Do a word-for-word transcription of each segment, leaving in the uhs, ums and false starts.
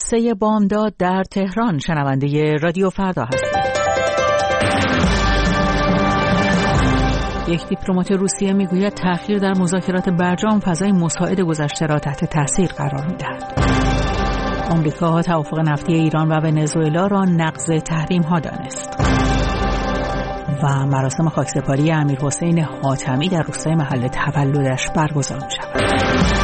قصه بامداد در تهران. شنونده رادیو فردا هستید. یک دیپلمات روسیه میگوید تأخیر در مذاکرات برجام فضای مساعد گذشته را تحت تاثیر قرار می‌دهد. آمریکا توافق نفتی ایران و ونزوئلا را نقض تحریم‌ها دانست. و مراسم خاکسپاری امیرحسین حاتمی در روستای محل تولدش برگزار می‌شود.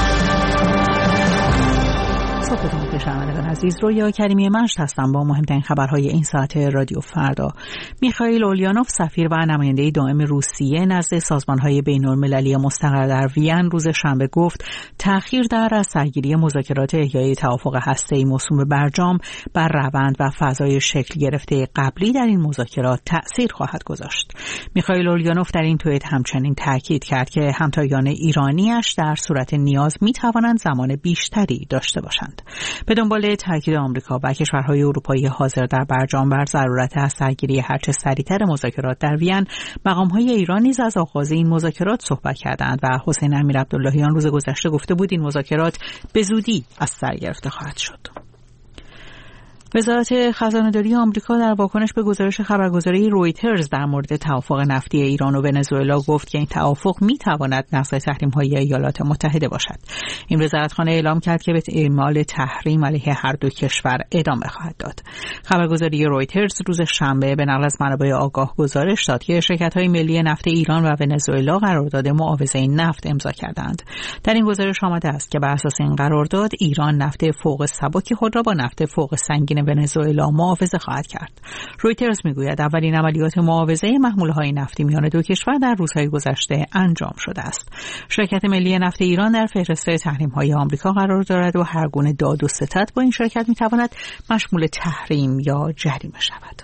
صبحتون بخیر شنوندگان عزیز، رویا کریمی مشت هستم با مهمترین خبرهای این ساعت رادیو فردا. میخائیل اوليانوف سفیر و نماینده دائم روسیه نزد سازمان‌های بین‌المللی مستقر در وین روز شنبه گفت تأخیر در از سرگیری مذاکرات احیای توافق هسته‌ای موسوم به برجام بر روند و فضای شکل گرفته قبلی در این مذاکرات تأثیر خواهد گذاشت. میخائیل اوليانوف در این توییت همچنین تاکید کرد که همتایان ایرانیش در صورت نیاز می‌توانند زمان بیشتری داشته باشند. به دنبال تاکید آمریکا و کشورهای اروپایی حاضر در برجام بر ضرورت از سرگیری هرچه سریعتر مذاکرات در وین، مقام‌های ایران نیز از آغاز این مذاکرات صحبت کردند و حسین امیرعبداللهیان روز گذشته گفته بود این مذاکرات به زودی از سر گرفته خواهد شد. وزارت خزانه‌داری آمریکا در واکنش به گزارش خبرگزاری رویترز در مورد توافق نفتی ایران و ونزوئلا گفت که این توافق می‌تواند نقض تحریم‌های ایالات متحده باشد. این وزارتخانه اعلام کرد که به اعمال تحریم علیه هر دو کشور ادامه خواهد داد. خبرگزاری رویترز روز شنبه به نقل از منابع آگاه گزارش داد که شرکت‌های ملی نفت ایران و ونزوئلا قرارداد معاوضه نفت امضا کردند. در این گزارش آمده است که بر اساس این قرارداد ایران نفت فوق سبک خود را با نفت فوق سنگین ونزوئلا معاوضه خواهد کرد. رویترز میگوید اولین عملیات معاوضه محموله‌های نفتی میان دو کشور در روزهای گذشته انجام شده است. شرکت ملی نفت ایران در فهرست تحریم‌های آمریکا قرار دارد و هر گونه داد و ستد با این شرکت میتواند مشمول تحریم یا جریمه شود.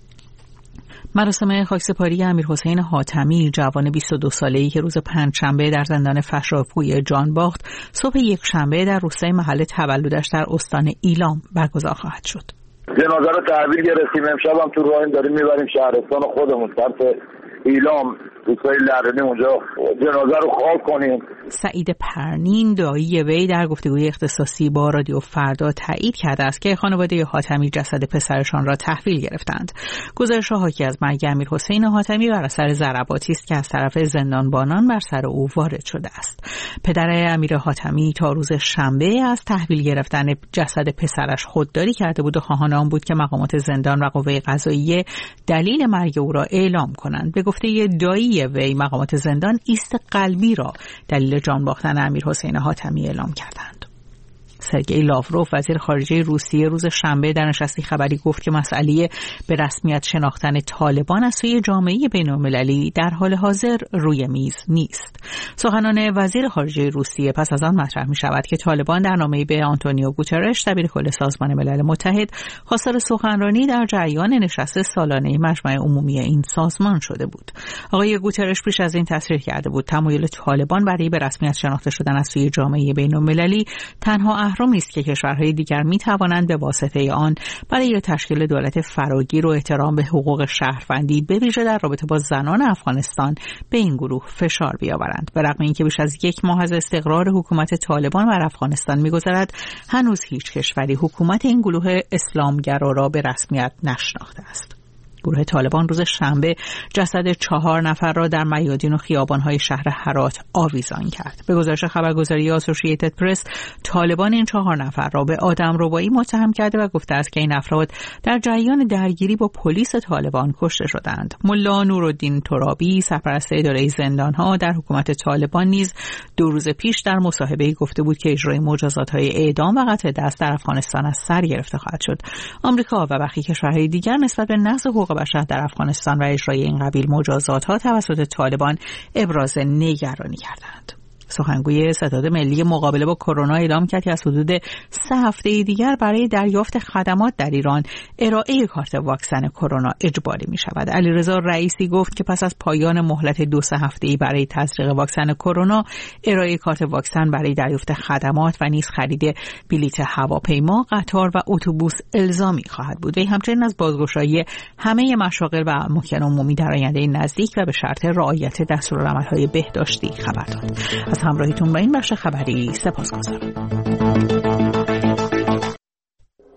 مراسم خاکسپاری امیرحسین حاتمی، جوان بیست و دو ساله‌ای که روز پنجشنبه در زندان فشاپوی جان باخت، صبح یک شنبه در روستای محل تولدش در استان ایلام برگزار خواهد شد. جنازه رو تحویل گرفتیم، امشب هم تو راهیم داریم میبریم شهرستان خودمون طرف ایلام، روستای لرنی، اونجا جنازه رو خاک کنیم. سعید پرنین دایی وی در گفتگوی اختصاصی با رادیو فردا تایید کرده است که خانواده حاتمی جسد پسرشان را تحویل گرفتند. گزارش حاکی از مرگ امیرحسین حاتمی بر اثر ضرباتی است که از طرف زندانبانان بر سر او وارد شده است. پدر امیر حاتمی تا روز شنبه از تحویل گرفتن جسد پسرش خودداری کرده بود و خواهان آن بود که مقامات زندان و قوه قضاییه دلیل مرگ او را اعلام کنند. به گفته دایی وی مقامات زندان ایست قلبی را دلیل جان باختن امیرحسین حاتمی اعلام کردند. سرگئی لاوروف وزیر خارجه روسیه روز شنبه در نشستی خبری گفت که مسئله به رسمیت شناختن طالبان از سوی جامعه بین‌المللی در حال حاضر روی میز نیست. سخنان وزیر خارجه روسیه پس از آن مطرح می شود که طالبان در نامه‌ای به آنتونیو گوترش دبیر کل سازمان ملل متحد خواستار سخنرانی در جریان نشست سالانه مجمع عمومی این سازمان شده بود. آقای گوترش پیش از این تصریح کرده بود تمایل طالبان برای به رسمیت شناخته شدن از سوی جامعه بین‌المللی تنها اهرامی است که کشورهای دیگر می توانند به واسطه آن برای تشکیل دولت فراگیر و احترام به حقوق شهروندی به ویژه در رابطه با زنان افغانستان به این گروه فشار بیاورند. به رغم اینکه بیش از یک ماه از استقرار حکومت طالبان بر افغانستان می‌گذرد، هنوز هیچ کشوری حکومت این گروه اسلامگرا را به رسمیت نشناخته است. گروه طالبان روز شنبه جسد چهار نفر را در میادین و خیابان‌های شهر هرات آویزان کرد. به گزارش خبرگزاری آسوشییتد پرس، طالبان این چهار نفر را به آدمربایی متهم کرده و گفته است که این افراد در جریان درگیری با پلیس طالبان کشته شدند. ملا نورالدین ترابی، سرپرست اداره زندان‌ها در حکومت طالبان، نیز دو روز پیش در مصاحبه‌ای گفته بود که اجرای مجازات‌های اعدام و قطع دست در افغانستان از سر گرفته خواهد شد. آمریکا و برخی کشورهای دیگر نسبت به نقض حقوق بشر در افغانستان و اجرای این قبیل مجازات‌ها توسط طالبان ابراز نگرانی کردند. سخنگوی ستاد ملی مقابله با کرونا اعلام کرد که از حدود سه هفته دیگر برای دریافت خدمات در ایران ارائه کارت واکسن کرونا اجباری می شود. علیرضا رئیسی گفت که پس از پایان مهلت دو سه هفته‌ای برای تزریق واکسن کرونا، ارائه کارت واکسن برای دریافت خدمات و نیز خرید بلیط هواپیما، قطار و اتوبوس الزامی خواهد بود. وی همچنین از بازگشایی همه مشاغل و اماکن عمومی در آینده نزدیک و به شرط رعایت دستورالعمل‌های بهداشتی خبر داد. از همراهیتون با این بخش خبری سپاسگزارم.